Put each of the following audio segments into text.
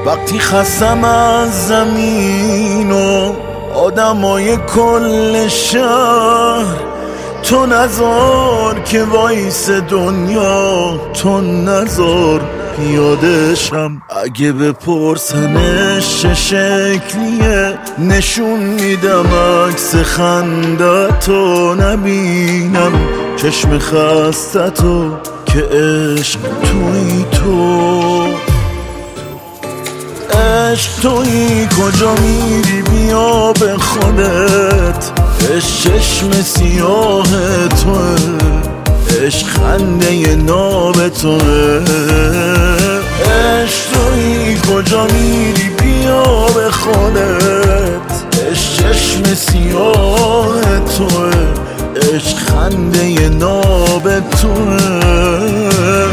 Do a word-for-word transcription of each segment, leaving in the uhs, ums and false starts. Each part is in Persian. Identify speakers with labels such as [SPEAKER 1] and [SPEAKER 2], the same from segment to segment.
[SPEAKER 1] وقتی خستم از زمین و آدمای کل شهر، تو نذار که وایس دنیا، تو نذار پیادشم. اگه بپرسنش چه شکلیه، نشون میدم عکس خندتو. نبینم چشم خستتو که عشق توی تو. عشق توی کجا میری بیا به خودت، عشق چشم سیاه توه، عشق خنده ناب توه. عشق توی کجا میری بیا به خودت، عشق چشم سیاه توه، عشق خنده ناب توه.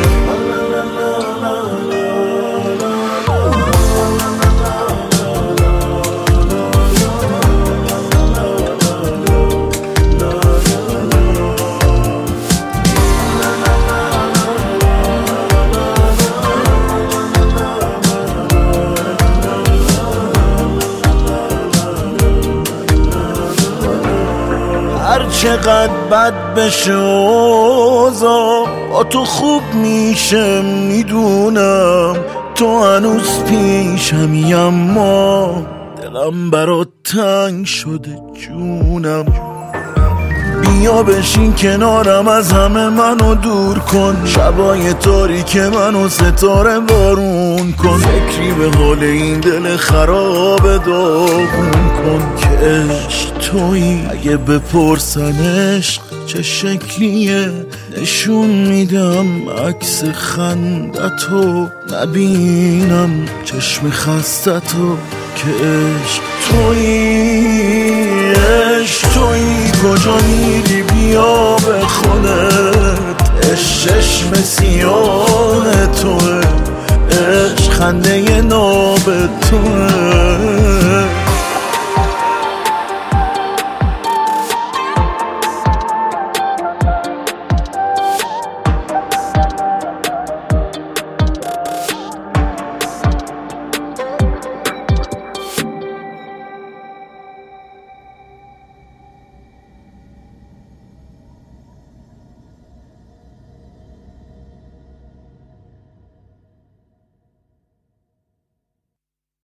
[SPEAKER 1] هر چقدر بد بشه اوضاع، با تو خوب میشه میدونم. تو هنوز پیشمی اما دلم برات تنگ شده جونم. بیا بشین کنارم از همه منو دور کن، شبای تاریک منو ستاره بارون کن. فکری به حال این دل خراب داغون کن که عشق تویی. اگه بپرسن عشق چه شکلیه، نشون میدم عکس خندتو. نبینم چشم خستتو که عشق تویی. عشق تویی کجا میری بیا به خودت، عشق چشم سیاه توه، عشق خنده ناب توه.